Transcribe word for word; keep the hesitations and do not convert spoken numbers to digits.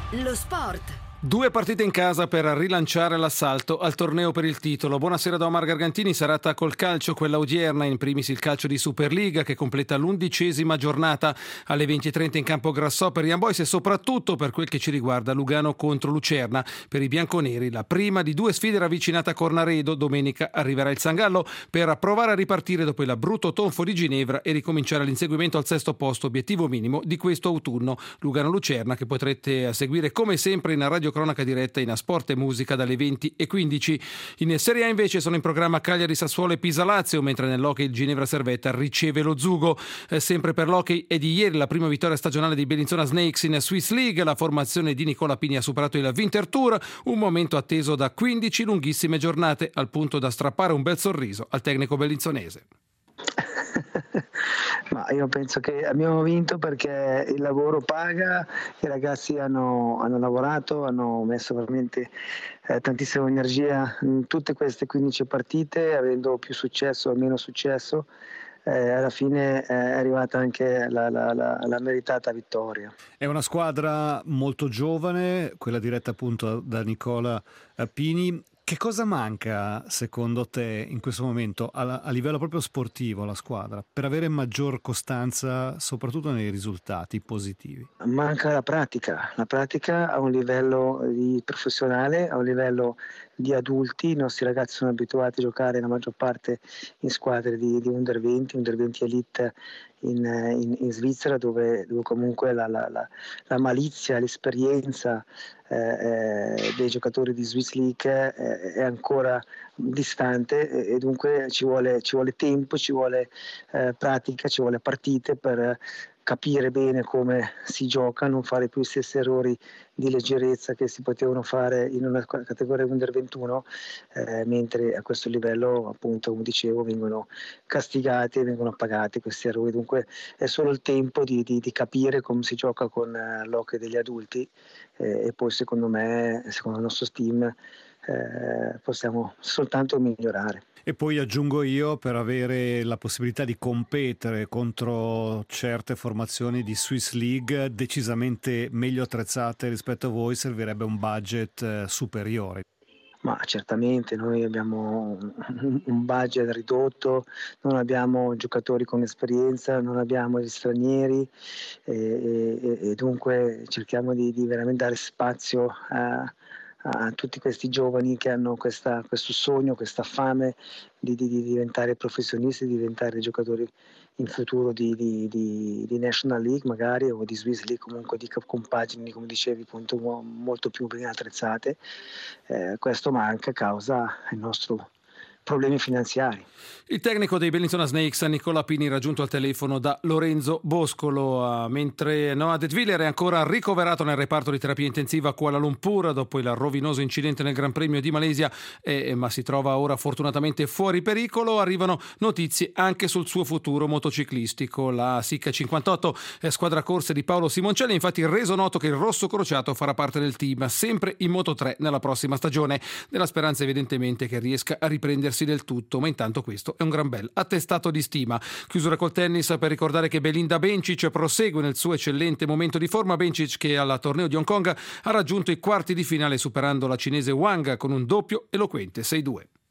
Lo sport. Due partite in casa per rilanciare l'assalto al torneo per il titolo. Buonasera da Omar Gargantini, serata col calcio, quella odierna, in primis il calcio di Superliga che completa l'undicesima giornata alle venti e trenta in campo Grasshopper Young Boys e soprattutto per quel che ci riguarda Lugano contro Lucerna. Per i bianconeri la prima di due sfide ravvicinata a Cornaredo, domenica arriverà il Sangallo per provare a ripartire dopo il brutto tonfo di Ginevra e ricominciare l'inseguimento al sesto posto, obiettivo minimo di questo autunno. Lugano-Lucerna che potrete seguire come sempre in radio cronaca diretta in Sport e Musica dalle venti e quindici. In Serie A invece sono in programma Cagliari, Sassuolo e Pisa Lazio, mentre nell'hockey il Ginevra Servetta riceve lo Zugo. Eh, sempre per l'hockey è di ieri la prima vittoria stagionale di Bellinzona Snakes in Swiss League. La formazione di Nicola Pini ha superato il Winter Tour, un momento atteso da quindici lunghissime giornate, al punto da strappare un bel sorriso al tecnico bellinzonese. Ma io penso che abbiamo vinto perché il lavoro paga, i ragazzi hanno, hanno lavorato, hanno messo veramente eh, tantissima energia in tutte queste quindici partite, avendo più successo o meno successo. Eh, alla fine eh, è arrivata anche la, la, la, la meritata vittoria. È una squadra molto giovane, quella diretta appunto da Nicola Pini. Che cosa manca secondo te in questo momento a, a livello proprio sportivo alla squadra per avere maggior costanza soprattutto nei risultati positivi? Manca la pratica, la pratica a un livello di professionale, a un livello di adulti. I nostri ragazzi sono abituati a giocare la maggior parte in squadre di, di under venti, under venti elite in, in, in Svizzera, dove, dove comunque la, la, la, la malizia, l'esperienza eh, eh, dei giocatori di Swiss League eh, è ancora distante e, e dunque ci vuole, ci vuole tempo, ci vuole eh, pratica, ci vuole partite per capire bene come si gioca, non fare più gli stessi errori di leggerezza che si potevano fare in una categoria under ventuno, eh, mentre a questo livello, appunto, come dicevo, vengono castigati e vengono pagati questi errori. Dunque è solo il tempo di, di, di capire come si gioca con eh, l'hockey degli adulti eh, e poi secondo me, secondo il nostro team, eh, possiamo soltanto migliorare. E poi aggiungo io, per avere la possibilità di competere contro certe formazioni di Swiss League decisamente meglio attrezzate rispetto a voi, servirebbe un budget eh, superiore. Ma certamente noi abbiamo un budget ridotto, non abbiamo giocatori con esperienza, non abbiamo gli stranieri e, e, e dunque cerchiamo di, di veramente dare spazio a a tutti questi giovani che hanno questa, questo sogno, questa fame di, di, di diventare professionisti, di diventare giocatori in futuro di, di, di, di National League magari o di Swiss League, comunque di compagini, come dicevi, appunto, molto più ben attrezzate. Eh, questo manca a causa del nostro problemi finanziari. Il tecnico dei Bellinzona Snakes, Nicola Pini, raggiunto al telefono da Lorenzo Boscolo, mentre Noah Detwiller è ancora ricoverato nel reparto di terapia intensiva a Kuala Lumpur dopo il rovinoso incidente nel Gran Premio di Malesia, eh, ma si trova ora fortunatamente fuori pericolo. Arrivano notizie anche sul suo futuro motociclistico. La S I C cinquantotto, eh, squadra corse di Paolo Simoncelli, ha infatti reso noto che il rosso crociato farà parte del team sempre in Moto tre nella prossima stagione, nella speranza evidentemente che riesca a riprendersi del tutto, ma intanto questo è un gran bel attestato di stima. Chiusura col tennis per ricordare che Belinda Bencic prosegue nel suo eccellente momento di forma. Bencic che al torneo di Hong Kong ha raggiunto i quarti di finale superando la cinese Wang con un doppio eloquente sei due.